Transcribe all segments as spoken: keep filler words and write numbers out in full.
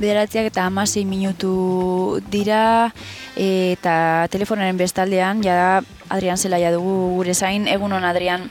bederatziak eta hamasei minutu dira, eta telefonaren bestaldean, ja Adrian Zelaia dugu gure zain. Egunon, Adrian?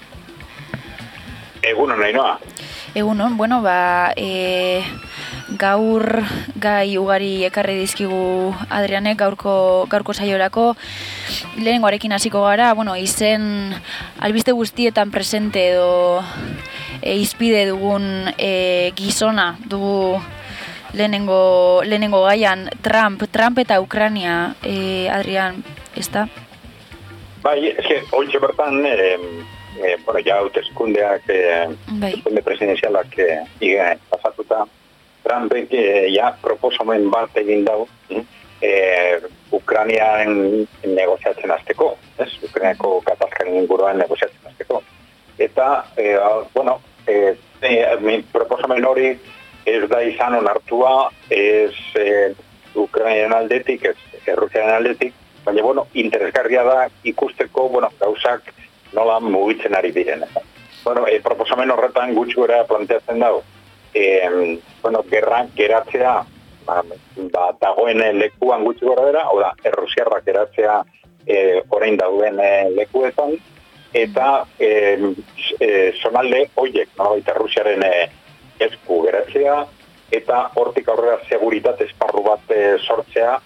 Egunon, Ainhoa. Egunon, bueno, ba, e, gaur gai ugari ekarri dizkigu Adrianek gaurko, gaurko saiorako. Lehenengoarekin hasiko gara, bueno, izen albiste guztietan presente edo e, izpide dugun e, gizona dugu lehenengo, lehenengo gaian, Trump, Trump eta Ukrania, e, Adrian, ez da? Bai, eske, horitxe bertan, eh, eh, bueno, ja hauteskundeak, eh, hauteskunde presidenzialak eh, ige, pasatuta, Trumpek eh, ja proposamen bat egin dau, eh, Ukrainian negoziatzen hasteko, ez? Ukrainiako gatazkaren inguruan negoziatzen hasteko. Eta, eh, bueno, eh, eh, proposamen hori ez da izan onartua, ez eh, Ukrainian aldetik, ez Errusiaren aldetik, baina, bueno, interesgarria da ikusteko, bueno, gauzak nola mugitzen ari diren. Bueno, e, proposamen horretan gutxi gora planteatzen dago. E, bueno, gerra geratzea, ba, ba, dagoen lekuan gutxi gora dira, hau da, errusiarrak geratzea e, orain dauen e, lekuetan, eta e, e, zonalde hoiek, no, eta Errusiaren e, esku geratzea, eta hortik aurrera seguritate esparru bat e, sortzea,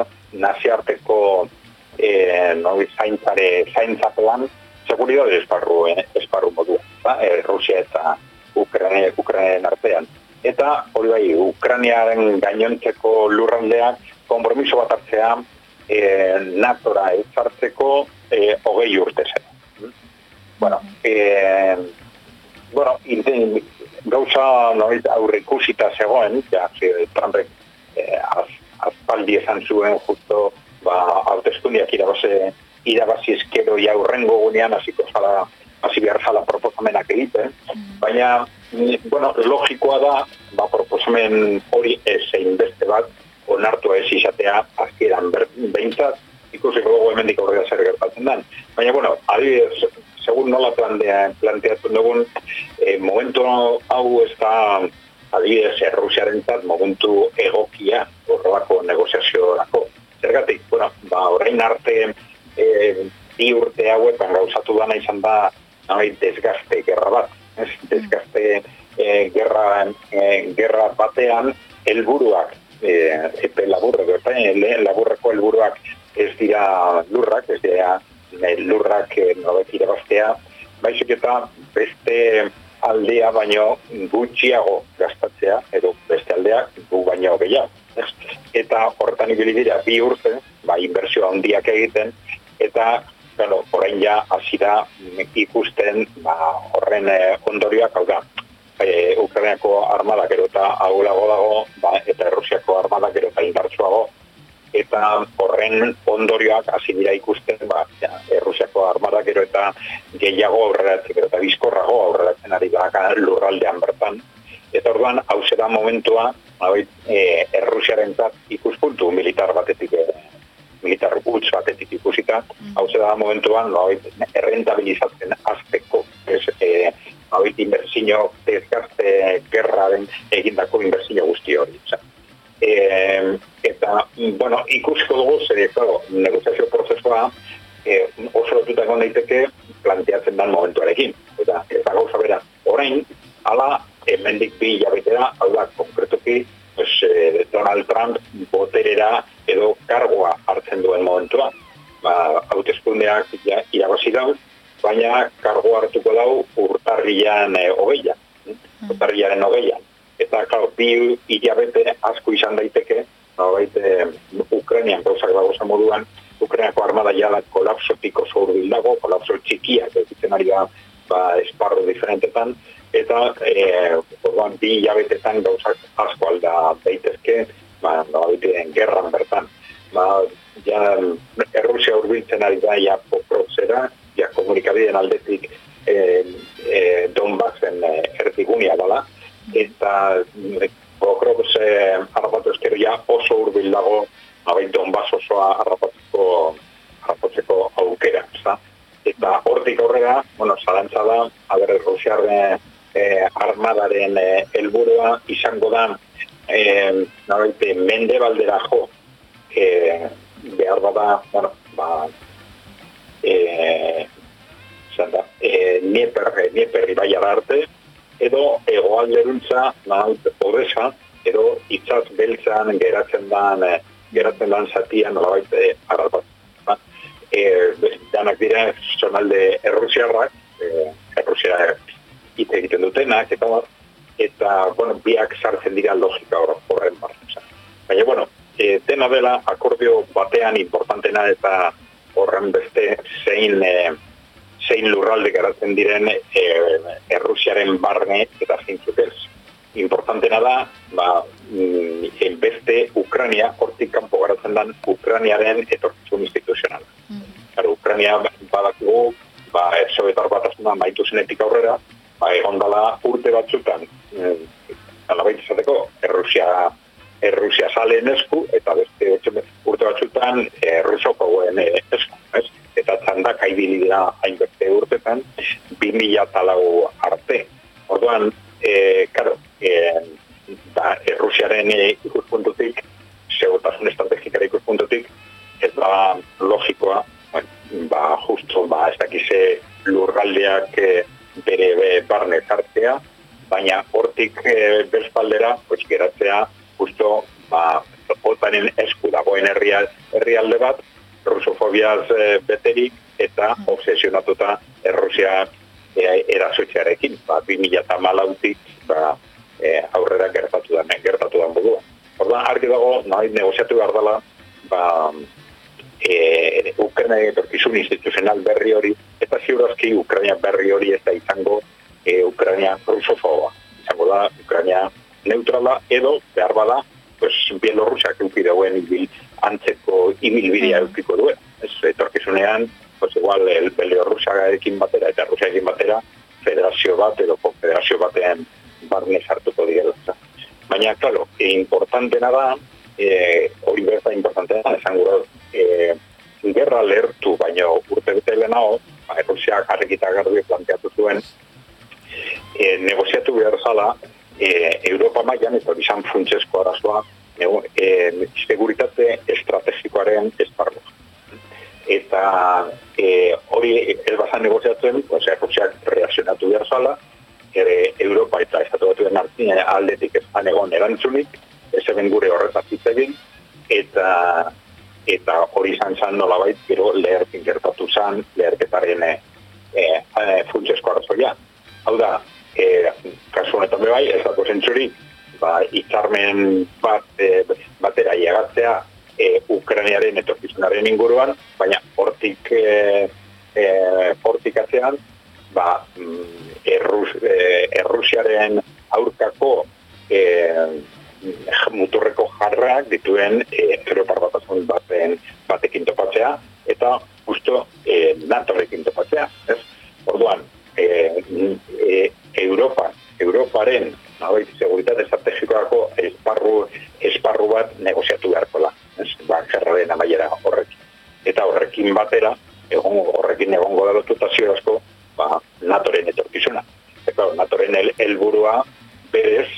naziarteko eh, no, zaintzare, zaintzapean seguridade esparru, eh, esparru modua, eh, Rusia eta Ukraine, Ukrainen artean. Eta hori bai, Ukrainiaren gainontzeko lurraldeak konpromiso bat hartzea eh, natora ezartzeko eh, hogei urte zen. Bueno, eh, bueno inten, gauza no, aurreikusita zegoen, ja, Trumpek eh, az, azpaldi esan zuen justo ba, hauteskundiak irabazi, irabazi eskero ja urrengo gunean hasiko zala, hasi behar zala proposamenak egiten, baina bueno, logikoa da ba, proposamen hori ezein beste bat onartua ez izatea azkieran behintzat, ikusiko dugu hemendik aurrera zer gertatzen den. Baina, bueno, adibidez, segun nola plantea, planteatu dugun, eh, momentu hau ez da adibidez, Errusiarentzat momentu egokia horrelako negoziaziorako. Zergatik, bueno, ba, orain arte e, bi urte hauetan gauzatu dana izan da nahi desgazte gerra bat. Ez? Desgazte e, gerra, e, gerra batean helburuak, e, epe laburreko, e, laburreko helburuak ez dira lurrak, ez dira e, lurrak e, nobek irabaztea, baizik eta beste aldea baino gutxiago gastatzea, edo beste aldeak gu baino gehiago. Eta horretan ibili dira bi urte, ba, inbertsioa handiak egiten, eta bueno, orain ja hasi da ikusten ba, horren eh, ondorioak, hau da, e, Ukrainiako armada gero eta ahulago dago, ba, eta Errusiako armada gero eta indartsuago, eta horren ondorioak hasi dira ikusten, ba, ja, Errusiako armada gero eta gehiago aurreratzen, gero eta bizkorrago aurreratzen ari da lurraldean bertan. Eta orduan, hau zera momentua, e, Errusiarentzat ikuspuntu militar batetik, e, militar huts batetik ikusita, hau zera momentuan, no, errentabilizatzen azteko, ez, e, hauit inbertsio, desgazte gerraren egindako inbertsio guzti hori. E, eta, bueno, ikusiko dugu, zer, claro, negoziazio prozesua e, oso lotutako daiteke planteatzen dan momentuarekin. Eta, eta gauza bera, orain, ala, hemendik bi hilabetera, hau da, konkretuki, pues, eh, Donald Trump boterera edo kargoa hartzen duen momentua. Ba, hauteskundeak ja, irabazi dau, baina kargoa hartuko dau urtarrian eh, hogeian, urtarriaren hogeian. Eta, claro, bi hilabete asko izan daiteke, no, baite, Ukrainian gauzak dagoza moduan, Ukrainiako armada jala kolapsotik oso hurbil dago, kolapso txikiak egiten ari da ba, esparru diferentetan, eta e, orduan bi hilabetetan gauzak asko alda daitezke, ba, no, baiten gerran bertan. Ba, ja, Errusia hurbiltzen ari da ja poprozera, ja komunikabideen aldetik e, e, Donbassen e, erdigunia dala, eta Pokrovs eh, harrapatu ezkero ja oso hurbil dago abain Donbass osoa harrapatzeko harrapatzeko aukera, ezta? Eta hortik aurrera, bueno, zalantza da, haber, Rusiar eh, armadaren helburua eh, izango da eh, nabaite, mende baldera jo, eh, behar bada, bueno, ba, eh, zanda, eh, Nieper, Nieper ibaiara arte, edo hegoalderuntza, nabaite, Odesa, edo itzaz beltzan geratzen dan, eh, geratzen dan zatian, nabaite, arrapat. E, danak dira zonalde errusiarrak, e, errusia hitz egiten dutenak, eta bat, eta, bueno, biak sartzen dira logika horren bartzen. Baina, bueno, e, dena dela akordio batean importantena eta horren beste zein, e, zein lurralde geratzen diren e, errusiaren barne eta zeintzuk ez. Importantena da, ba, mm, beste Ukrania, hortik kanpo garatzen dan Ukraniaren etorkizun instituzionala. Claro, Ukrania badakigu, ba, Sobietar Batasuna maitu zenetik aurrera, ba, egon dela urte batzutan, alabait izateko, Errusia, Errusia saleen esku, eta beste urte batzutan Errusokoen esku, ez? Eta txandak haibili dira hainbeste urtetan, bi mila lau arte. Orduan, e, karo, e, da, Errusiaren ikuspuntutik, segurtasun estrategikara ikuspuntutik, ez da logikoa, ba, justo, ba, ez dakize lurraldeak e, bere be, barne zartzea, baina hortik e, bezpaldera, pues, geratzea, justo, ba, otanen esku dagoen herrialde bat, rusofobiaz e, beterik, eta obsesionatuta Errusia e, erasoitzearekin, ba, bi mila hamalautik, ba, e, aurrera gertatu da, gertatu da modua. Orduan, argi dago, nahi negoziatu behar dela, ba, E, Ukraina etorkizun instituzional berri hori, eta ziurazki Ukraina berri hori ez da izango e, Ukraina rusofoba. Izango da Ukraina neutrala edo behar bada, pues, Bielorrusiak euki dauen ibil, antzeko ibilbidea eukiko duen. Ez, etorkizunean, pues, igual, el Bielorrusiarekin batera eta Rusiarekin batera, federazio bat edo konfederazio batean barne sartuko direla. Baina, claro, e, importantena da, e, hori berta importantea da, esango da, E, gerra lehertu, baina urte bete lehenago, ba, Errusiak argita garbi planteatu zuen, e, negoziatu behar zala, e, Europa mailan, eta bizan funtsezko arazoa, e, seguritate estrategikoaren esparru. Eta e, hori ez bazan negoziatzen, pues, Errusiak reakzionatu behar zala, ere Europa eta estatu batuen artean aldetik ez egon erantzunik, ez eben gure horretaz hitz egin, eta eta hori izan zan nolabait, gero leherkin gertatu zan, leherketaren e, e, funtsezko arrazoia. Hau da, e, kasu honetan bebai, ez dago zentzuri, ba, hitzarmen bat, e, batera llegatzea e, Ukrainiaren etorkizunaren inguruan, baina hortik, e, e, hortik atzean, ba, Errus, e, Errusiaren aurkako e, muturreko jarrak dituen e, Europar Batasun baten batekin topatzea, eta justo e, NATOrekin topatzea. Ez? Orduan, e, e, Europa, Europaren nabait, seguritate estrategikoako esparru, esparru bat negoziatu beharko da. Ba, gerraren amaiera horrekin. Eta horrekin batera, egon, horrekin egongo da lotuta ziorazko, ba, NATOren etorkizuna. Eta NATOren helburua berez,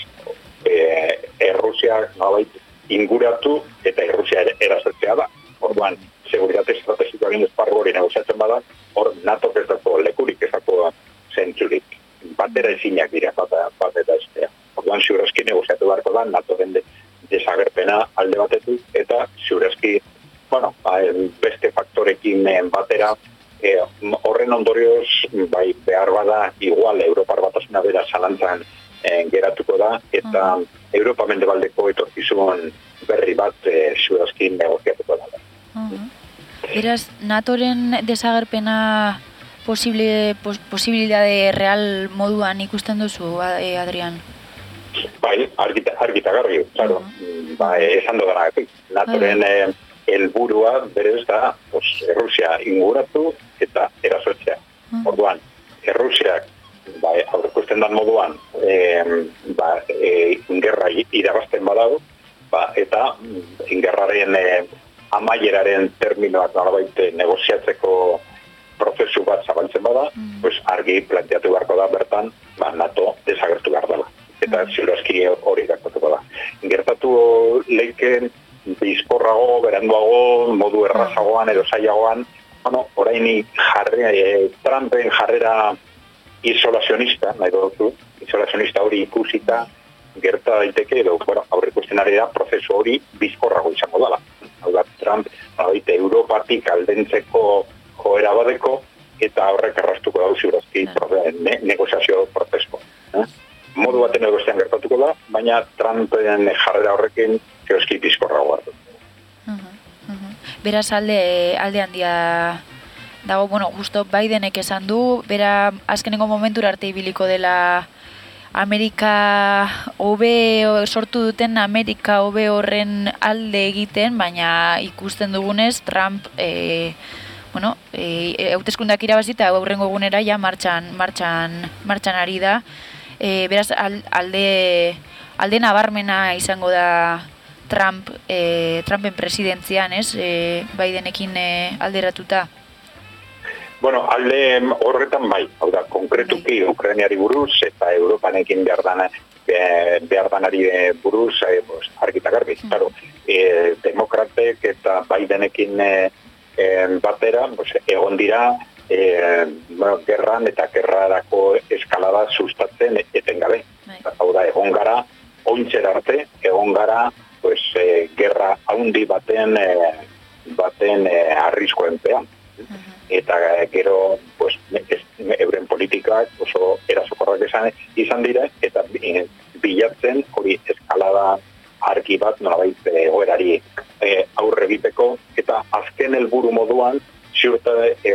E, Errusiak nolait inguratu eta Errusia erasotzea da. Orduan, seguritate estrategikoaren esparru hori negoziatzen bada, hor NATO ez dago lekurik ez dago zentzurik. Batera ezinak dira bat, bat eta estea. Orduan, ziurazki negoziatu beharko da NATOren de, desagerpena alde batetik, eta ziurazki, bueno, beste faktorekin batera, e, horren ondorioz, bai, behar bada igual Europar Batasuna bera zalantzan E, geratuko da, eta uh-huh. Europa mendebaldeko etorkizun berri bat e, zurazkin negoziatuko da. Uh-huh. Beraz, NATOren desagerpena posible, pos, posibilidade real moduan ikusten duzu, Adrian? Bai, argita, argita garri, claro. Uh-huh. Ba, esan dugana, NATOren uh-huh. helburua berez da, pues, Errusia inguratu eta erasotzea. Uh-huh. Orduan, Errusiak ba, aurrekusten dan moduan e, ba, e, ingerra irabazten badago, ba, eta ingerraren e, amaieraren terminoak nolabait negoziatzeko prozesu bat zabaltzen bada, mm. pues, argi planteatu beharko da bertan, ba, NATO desagertu behar dela. eta ziurazki hori gertatuko da. Gertatu leiken bizkorrago, beranduago, modu errazagoan edo zailagoan, bueno, orain jarri, e, Trumpen jarrera isolazionista, nahi dugu, isolazionista hori ikusita, gerta daiteke edo, bueno, aurrikusten ari da, prozesu hori bizkorrago izango dela. Hau da, Trump, baita, Europatik aldentzeko joera badeko, eta horrek arrastuko dau ziurazki ne, negoziazio prozesko. Eh? Modu baten edo bestean gertatuko da, baina Trumpen jarrera horrekin ziurazki bizkorrago hartu. Beraz alde, alde handia dago, bueno, justo Bidenek esan du, bera azkenengo momentura arte ibiliko dela Amerika hobe sortu duten Amerika hobe horren alde egiten, baina ikusten dugunez Trump e, bueno, e, hauteskundeak irabazita aurrengo egunera ja martxan martxan martxan ari da. E, beraz alde alde nabarmena izango da Trump e, Trumpen presidentzian, ez? E, Bidenekin e, alderatuta. Bueno, alde horretan bai, hau da, konkretuki bai. Ukrainiari buruz eta Europanekin behar danari buruz eh, pues, argita garbi. Mm. Claro, eh, demokratek eta Bidenekin eh, batera pues, egon dira eh, bueno, gerran eta gerrarako eskalada sustatzen etengabe. Bai. Hau da, egon gara, ointzer arte, egon gara pues, eh, gerra haundi baten, eh, baten eh, arriskoenpean. Uh-huh. Eta gero pues, ez, euren politikak oso erasokorrak izan, izan dira eta bilatzen hori eskalada argi bat nolabait egoerari e, aurre egiteko eta azken helburu moduan ziurta e,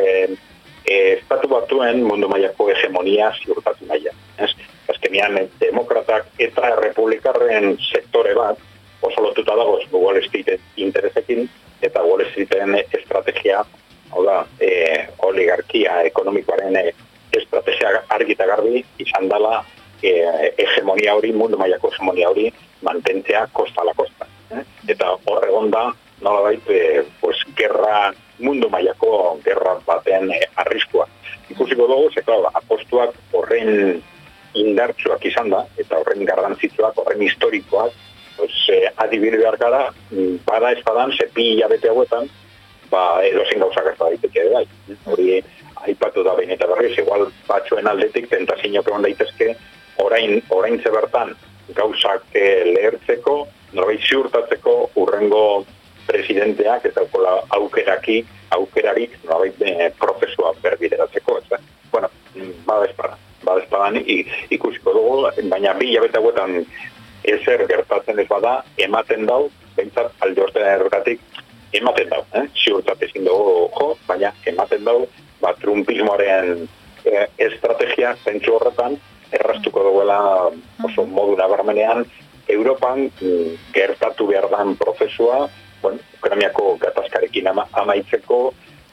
e, estatu batuen mundu mailako hegemonia ziurtatu naia. Azkenean demokratak eta republikarren sektore bat oso lotuta dagoz Wall Street interesekin eta Wall Streeten estrategia hau da, e, oligarkia ekonomikoaren e, estrategia argita garbi izan dela e, hegemonia hori, mundu mailako hegemonia hori mantentzea kosta la kosta. Eh? Eta horregon da, nolabait, e, pues, gerra, mundu mailako gerra baten e, arriskua. Ikusiko dugu, ze, klar, apostuak horren indartsuak izan da, eta horren garrantzitsuak, horren historikoak, pues, e, adibide behar gara, bada ez badan, zepi hilabete hauetan, ba, edo zen gauzak ez da daiteke bai. Hori aipatu da behin eta berriz, igual batzuen aldetik tentazinok egon daitezke, orain, orain zebertan gauzak lehertzeko, norbait ziurtatzeko urrengo presidenteak eta aukeraki, aukerarik norbait prozesua berbideratzeko. Ez, bueno, bada espadan, bada espadan ikusiko dugu, baina bi hilabete hauetan ezer gertatzen ez bada, ematen dau, behintzat alde horretan ergatik, ematen dau, eh? Ziurtat ezin dugu jo, baina ematen dau, ba, trumpismoaren eh, estrategia zentzu horretan erraztuko duela oso modu nabarmenean Europan mm, gertatu behar dan prozesua, bueno, Ukrainiako gatazkarekin ama, amaitzeko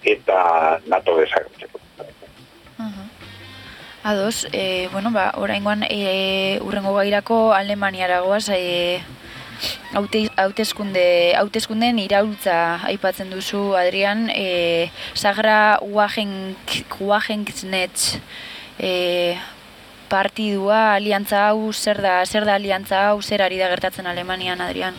eta NATO desagertzeko. Uh-huh. Ados, eh, bueno, ba, oraingoan eh, urrengo gairako Alemaniara goaz, eh, hauteskunde hauteskundeen iraultza aipatzen duzu, Adrian, e, Sagra Wagenknecht e, partidua, aliantza hau, zer da, zer da aliantza hau, zer ari da gertatzen Alemanian, Adrian?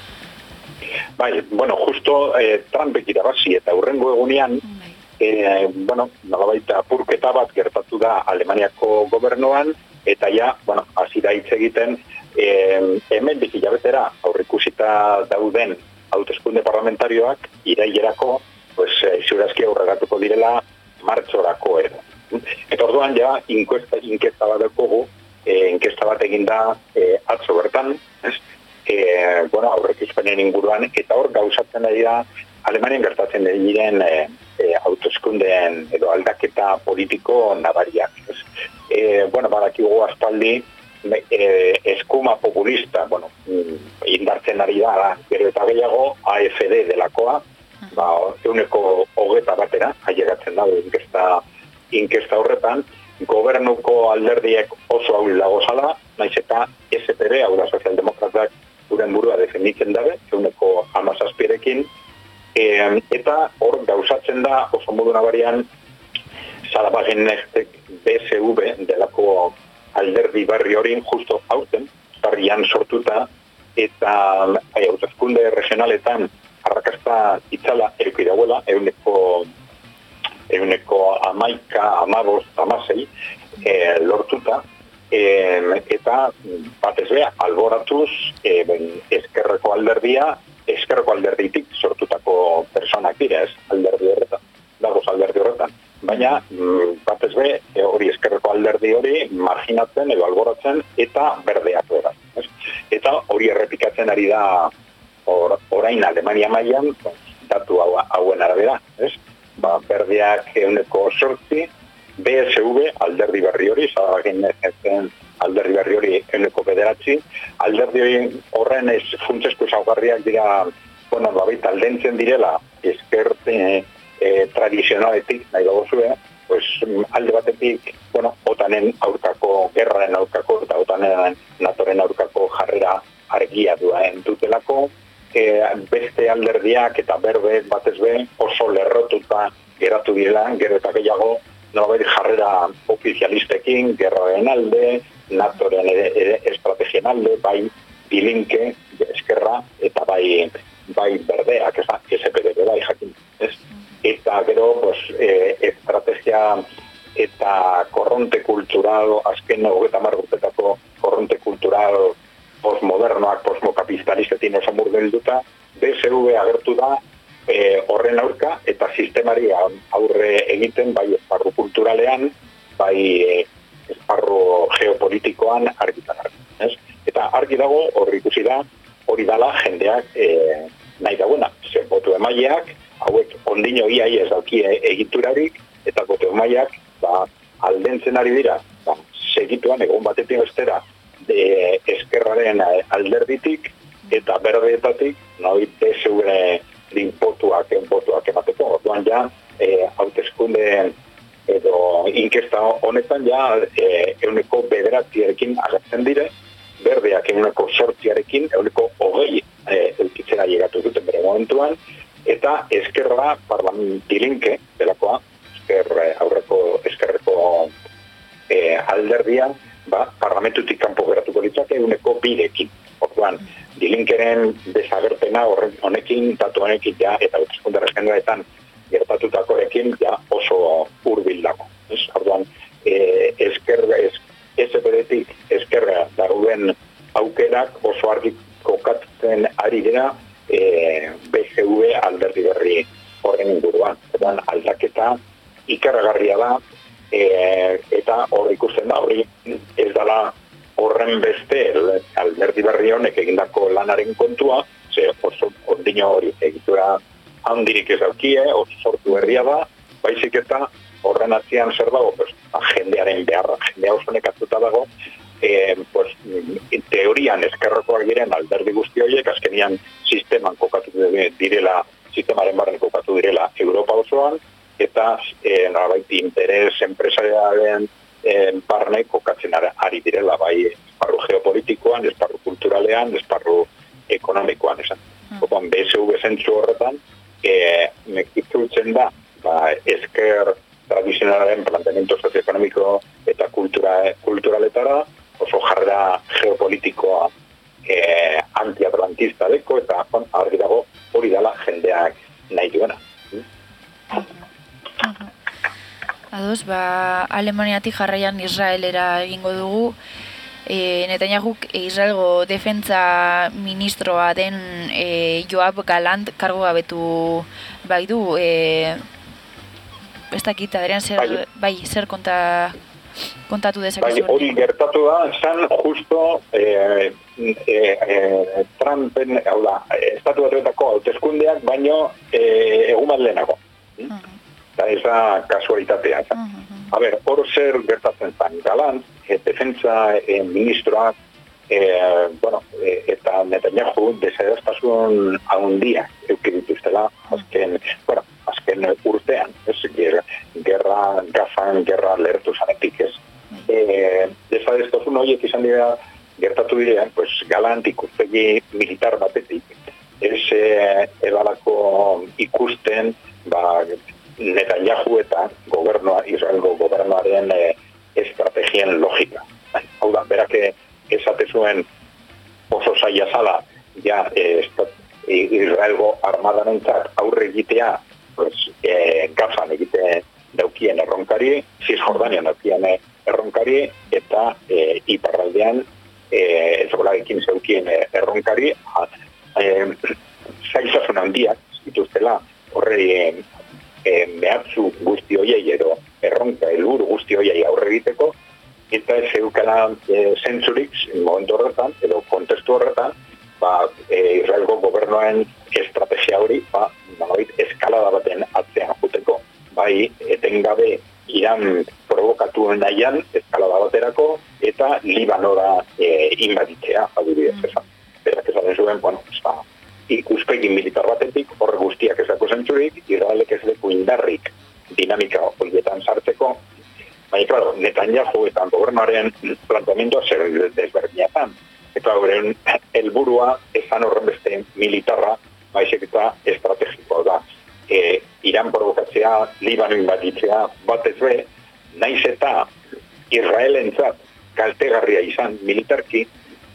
Bai, bueno, justo eh, Trumpek irabazi eta urrengo egunean, eh, bueno, nolabait apurketa bat gertatu da Alemaniako gobernuan, eta ja, bueno, hasi da hitz egiten, Eh, hemen hilabetera aurrikusita dauden hauteskunde parlamentarioak irailerako pues, eh, ziurazki aurreratuko direla martxorako edo. Eta orduan ja inkesta, inkesta bat dugu, eh, inkesta bat eginda eh, atzo bertan, ez? Eh, bueno, aurrekispenen inguruan, eta hor gauzatzen ari da Alemanian gertatzen diren eh, eh, hauteskundeen edo aldaketa politiko nabariak. Ez? Eh, bueno, badakigu aspaldi, Eh, eskuma populista, bueno, indartzen ari da, gero eta gehiago, A F D delakoa, ba, euneko hogeta batera, ailegatzen da, inkesta, inkesta horretan, gobernuko alderdiek oso hau dago zala, naiz eta S P D, hau da sozialdemokratak, uren burua defenditzen dabe, euneko hamazazpirekin, e, eta hor gauzatzen da, oso modu nabarian, Salabagen B S V delako alderdi berri hori justo aurten, zarrian sortuta, eta bai, hauteskunde regionaletan arrakasta itzala eduki dauela, euneko euneko amaika, amabos, amasei, e, lortuta, e, eta batez beha, alboratuz, e, ben, eskerreko alderdia, eskerreko alderditik sortutako personak dira, ez alderdi horretan, dagoz alderdi horretan. Baina, batez be, hori eskerreko alderdi hori marginatzen edo alboratzen eta berdeak dira. Eta hori errepikatzen ari da or, orain Alemania mailan datu hau, hauen arabera. Ez? Ba, berdeak euneko sortzi, B S V alderdi berri hori, zagin ezen alderdi berri hori euneko bederatzi, alderdi horren ez funtsezko ezaugarriak dira, bueno, babit aldentzen direla, eskerte E, tradizionaletik, nahi dago zuen, pues, alde batetik, bueno, otanen aurkako, gerraren aurkako, eta otanen natoren aurkako jarrera argia duen dutelako, e, beste alderdiak eta berbe batez be oso lerrotuta geratu dira, gero eta gehiago, nolabait jarrera ofizialistekin, gerraren alde, natoren ere, ere estrategien alde, bai bilinke, eskerra, eta bai, bai berdeak, ez da, S P D bai jakin, ez? Eta gero, pues, eh, estrategia eta korronte kultural, azken hogeita hamar urtetako korronte kultural postmodernoak, postmokapitalistetin oso murgilduta, B S V agertu da eh, horren aurka eta sistemari aurre egiten bai esparru kulturalean, bai eh, esparru geopolitikoan argitan argi. Ez? Eta argi dago, horri ikusi da, hori dala jendeak eh, nahi dagoena, zer botu emaileak, hauek ondino iai ez dauki egiturarik, eta bote emaileak ba, aldentzen ari dira, ba, segituan egon batetik bestera de eskerraren alderditik eta berdeetatik, nahi B S V-ren botuak, botuak emateko. Orduan ja, e, hauteskunde edo inkesta honetan ja e, euneko bederatziarekin agertzen dire, berdeak euneko sortziarekin, euneko hogei e, eukitzera llegatu duten bere momentuan, eta eskerra parlamentilinke delakoa, esker, aurreko eskerreko e, alderdian, ba, parlamentutik kanpo geratuko litzake euneko birekin. Orduan, dilinkeren desagerpena honekin, datu honekin ja, eta hauteskunde regionaletan gertatutakoekin ja oso hurbil dago. Orduan, e, esker, es, S P D-tik eskerra dauden aukerak oso argi kokatzen ari dira e, B S V alderdi berri horren inguruan. Orduan, aldaketa ikarragarria da, e, eta hor ikusten da, hori ez dela horren beste alderdi berri honek egindako lanaren kontua, ze oso ondino hori egitura handirik ez daukie, oso sortu berria da, baizik eta horren atzian zer dago, pues, jendearen beharra, jendea oso nekatuta dago, e, pues, teorian eskerrokoak diren alderdi guzti horiek, azkenian sisteman kokatu direla, sistemaren barren kokatu direla Europa osoan, eta e, nolabait interes enpresariaren e, barne kokatzen ari direla, bai esparru geopolitikoan, esparru kulturalean, esparru ekonomikoan, esan. Mm. B S V zentzu horretan, e, itzultzen da, ba, esker tradizionalaren planteamiento socioekonomiko eta kultura, kulturaletara, oso jarrera geopolitikoa eh, antiatlantista deko, eta on, argi dago hori dela jendeak nahi duena. Ados, ba, Alemaniatik jarraian Israelera egingo dugu, e, Netanyahuk Israelgo defentza ministroa den e, Yoav Galant kargo gabetu bai du, e, ez dakit, Adrian, zer, bai. bai, zer konta, kontatu dezakezu? Bai, hori gertatu da, zan justo eh, eh, eh, Trumpen, hau da, estatu batuetako hauteskundeak, baino eh, egun bat lehenago. Uh-huh. Eta ez da kasualitatea. Uh-huh. A ber, hor zer gertatzen zan, Galant, eh, defentsa eh, ministroak, eh, bueno, eh, eta Netanyahu desadaztasun handia eukidituztela, azken, bueno, azken urtean, ez, gerra, gerra gazan, gerra lertu zanetik, ez. E, desadeztozun horiek izan dira, gertatu direan, pues, Galant ikustegi militar batetik, ez e, edalako ikusten, ba, Netanyahu eta gobernua, Israelgo gobernuaren e, estrategien logika. Israelgo armadanentzat aurre egitea, pues, e, Gazan egite daukien erronkari, Cisjordanian daukien erronkari, eta e, iparraldean e, ezbolarekin zeukien erronkari, e, zailtasun handiak dituztela horre e, e, mehatzu guzti hoiei edo erronka helburu guzti hoiei aurre egiteko, eta ez eukala e, zentzurik momentu horretan, edo kontestu horretan, ba, e, Israelgo gobernoen estrategia hori, ba, nolabait eskalada baten atzean joteko. Bai, etengabe Iran provokatu nahian eskalada baterako, eta Libanora e, invaditzea, adibidez esan. Berak esaten zuen, bueno, ba, ikuspegi militar batetik, horre guztiak ezako zentzurik, Israelek ez leku indarrik dinamika horietan sartzeko, baina, claro, Netanyahu eta gobernuaren planteamendua zer desberdinetan. Eta horren helburua esan horren beste militarra, baizik eta estrategikoa da. E, Iran provokatzea, Libano invaditzea, batez be, naiz eta Israelentzat kaltegarria izan militarki,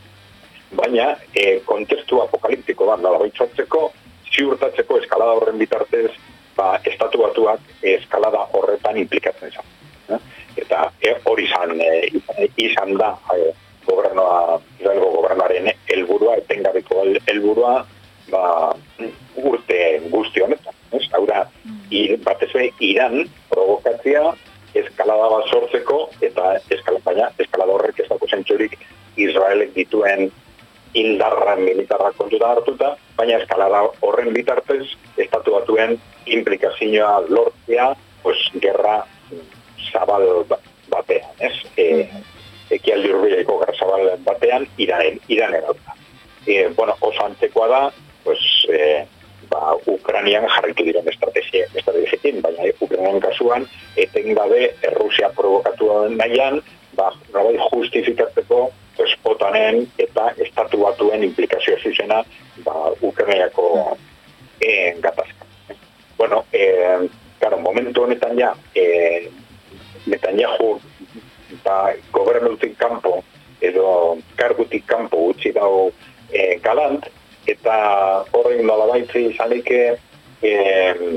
baina e, kontestu apokaliptiko bat dala baitzatzeko, ziurtatzeko eskalada horren bitartez, ba, estatu batuak eskalada horretan implikatzen izan. Eta e, hori izan, e, izan da, e, gobernoa, Israelgo gobernuaren helburua, etengabeko helburua, ba, urte guzti honetan. Ez? Hau da, batez be, Iran provokatzea eskalada bat sortzeko, eta eskalada, eskalada horrek ez dago zentzurik Israelek dituen indarra militarra kontuta hartuta, baina eskalada horren bitartez, estatu batuen implikazioa lortzea, pues, gerra zabal batean, ez? E, ekialdi hurbileko gerra zabal batean, Iranen, Iranen hauta. E, bueno, oso antzekoa da, pues, e, ba, Ukranian jarritu diren estrategia, estrategiekin, baina Ukranian kasuan, etengabe Errusia provokatu nahian, ba, norai justifikatzeko, pues, OTANen eta estatu batuen implikazio zuzena, ba, Ukrainiako eh, gatazka. Bueno, eh, claro, momentu honetan ja, eh, Netanyahu, ba, gobernutik kanpo, edo kargutik kanpo utzi dago eh, galant, eta horren nolabaitzi izanike eh,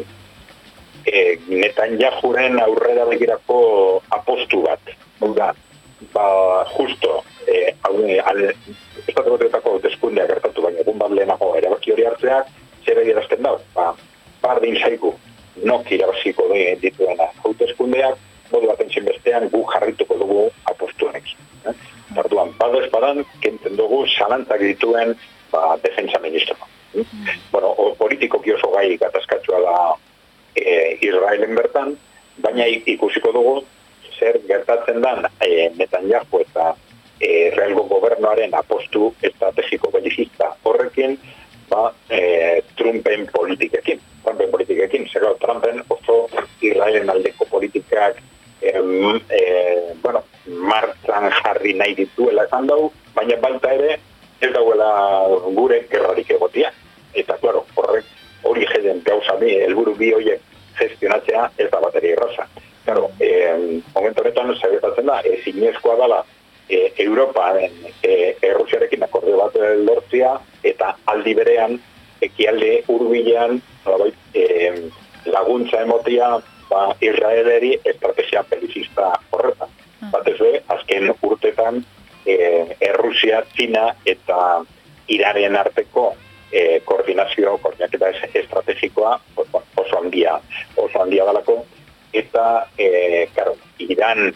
eh, Netanyahuren aurrera begirako apostu bat. Hau da, ba, justo, eh, estatu batetako hauteskundea gertatu, baina egun bat lehenago erabaki hori hartzeak, zer egirazten dau, ba, bardin zaigu, nok irabaziko dituena hauteskundeak, modu bat entzien bestean gu jarrituko dugu apostu honekin. Eh? Barduan, bado espadan, kenten dugu zalantzak dituen ba, defensa ministro. Mm. Bueno, o, politikoki oso gai gatazkatzua da e, Israelen bertan, baina ikusiko dugu zer gertatzen dan e, Netanyahu eta e, Israelgo gobernuaren apostu estrategiko belicista horrekin, ba, e, Trumpen politikekin. Trumpen politikekin, zer gau, Trumpen oso Israelen aldeko politikak e, e, bueno, martzan jarri nahi dituela esan dugu, baina baita ere ez dauela gure gerrarik egotia. Eta, claro, horrek hori jeden gauza bi, helburu bi horiek gestionatzea ez da bateria erraza. Claro, eh, momentu honetan zerretatzen da, ezinezkoa dela eh, Europa eh, Errusiarekin akordio bat lortzea, eta aldi berean, ekialde hurbilean eh, laguntza emotia ba, Israeleri estrategia belicista horretan. Batez be, azken urtetan eh, Errusia, China eta Iranen arteko eh, koordinazio, koordinaketa estrategikoa oso handia, oso handia dalako, eta, eh, karo, Iran,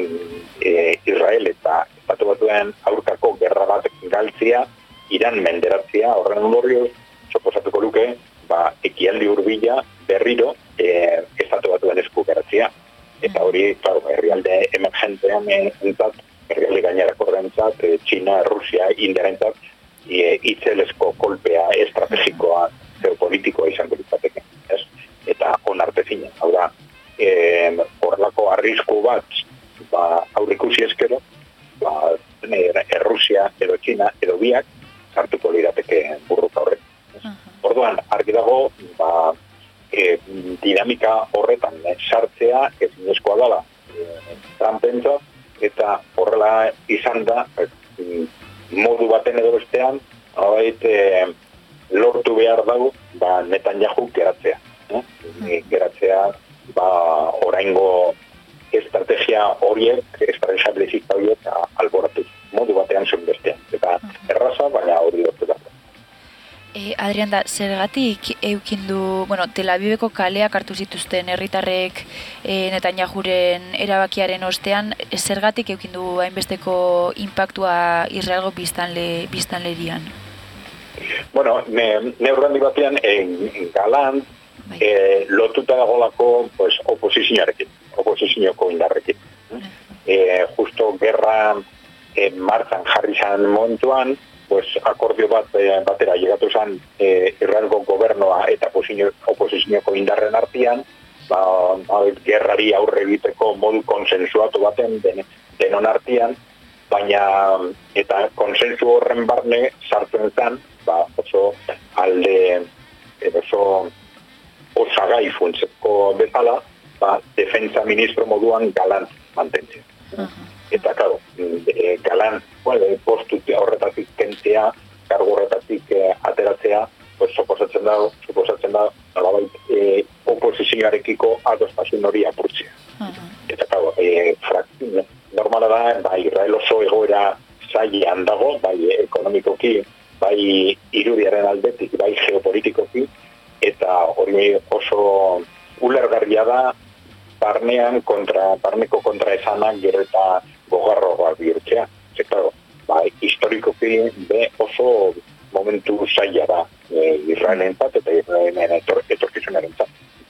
eh, Israel eta estatu batuen aurkako gerra bat galtzia, Iran menderatzia, horren ondorioz, suposatuko luke, ba, ekialdi hurbila berriro eh, estatu batuen esku geratzia. Eta hori, claro, herrialde emergentean entzat, herrialde gainerako rentzat, eh, China, Rusia, Indiarentzat, e, itzelesko kolpea estrategikoa, geopolitikoa izango litzateke. Eta onartezina. Hau da, eh, horrelako arrisku bat, ba, aurrikusi eskero, ba, Errusia edo China edo biak, sartuko lirateke burruka horrek. Uh-huh. Orduan, argi dago, ba, e, dinamika horretan eh, sartzea ezinezkoa dela e, Trumpentza, eta horrela izan da, e, modu baten edo bestean, abait, e, lortu behar dago ba, Netanyahu geratzea. Eh? Mm. Geratzea, ba, oraingo estrategia horiek, estrategia berezita horiek, alboratu modu batean zuen bestean. Eta erraza, baina hori dut da. E, Adrian, da, zergatik eukindu, bueno, Tel Aviveko kaleak hartu zituzten herritarrek e, Netanyahuren erabakiaren ostean, zergatik eukindu hainbesteko impactua Israelgo biztanle, biztanlerian? Bueno, ne, neurrandi batean, en Galan, e, lotuta dagolako pues, oposizioarekin, oposizioko indarrekin. E, justo gerra e, martzan jarri zan momentuan, pues, akordio bat e, batera llegatu zen e, Israelgo gobernoa eta oposizioko indarren artean, ba, ba, gerrari aurre egiteko modu konsensuatu baten den, denon artean, baina eta konsensu horren barne sartzen zen, ba, oso alde oso osagai funtzeko bezala, ba, defensa ministro moduan Galant mantentzen. Uh-huh. Eta, claro, e, Galant, bueno, postu horretatik kentzea, kargo horretatik e, ateratzea, pues, suposatzen da, suposatzen da, nolabait, e, oposizioarekiko adostasun hori apurtzea. Uh-huh. Eta, claro, e, frak, normala da, ba, Israel oso egoera zailean dago, bai ekonomikoki, bai irudiaren aldetik, bai geopolitikoki, eta hori oso ulergarria da, barnean kontra, barneko kontra esanak gero eta gogarroa bihurtzea. Ze, claro, ba, historikoki be oso momentu zaila da e, Israelentzat eta Israelen etor, etorkizunarentzat.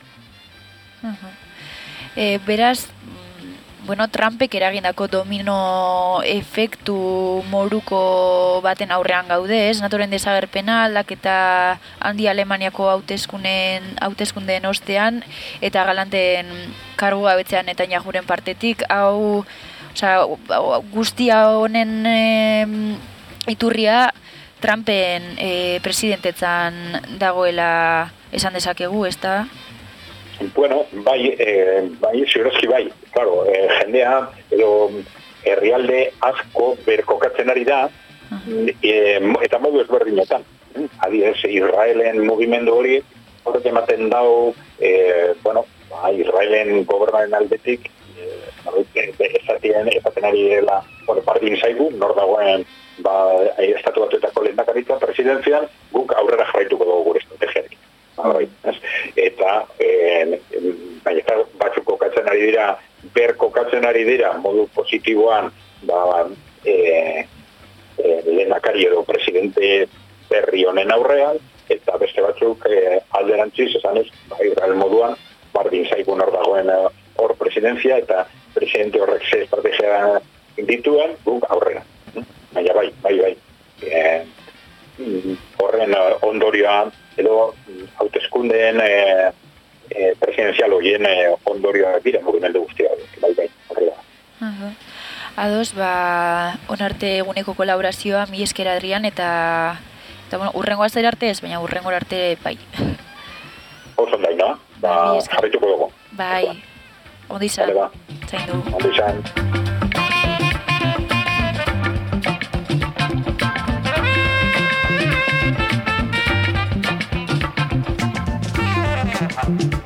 Uh-huh. E, beraz, bueno, Trumpek eragindako domino efektu moruko baten aurrean gaude, ez? Naturen desagerpena, aldaketa handi Alemaniako hauteskunden hauteskundeen ostean eta Galanten kargua betzean Netanyahuren partetik, hau, osea, guztia honen e, iturria Trumpen e, presidentetzan dagoela esan dezakegu, ezta? Bueno, bai, eh, bai, ziurezki bai. Claro, eh, jendea, edo herrialde asko berkokatzen ari da, uh-huh. e, eta modu ezberdinetan. Adibidez, Israelen mugimendu hori, horrek ematen dau, e, bueno, ba, Israelen gobernaren aldetik, e, ezatien, ezaten ari dela, bueno, bardin zaigu, nor dagoen, ba, estatu batuetako lehendakaritza presidenzian, guk aurrera jarraituko dugu gure estrategiarik. Bai, eta e, baina batzuk kokatzen ari dira, ber kokatzen ari dira modu positiboan ba, e, e, lehendakari edo presidente berri honen aurrean, eta beste batzuk e, alderantziz esanez, ba, Israel moduan bardin zaigun hor dagoen hor presidentzia eta presidente horrek ze estrategia dituen guk aurrera. Baina bai, bai, bai. E, horren ondorioa edo hauteskundeen e, e, presidenzial horien e, ondorioa dira mugimendu guztia. Bai, bai, horrela. Uh-huh. Ados, ba, onarte eguneko kolaborazioa, mi esker Adrian, eta, eta bueno, urrengo azter arte ez, baina urrengo arte bai. Oso ondai, no? Ba, jarrituko dugu. Bai, ondo izan. Ba. Zaindu. Ondo izan. Thank you.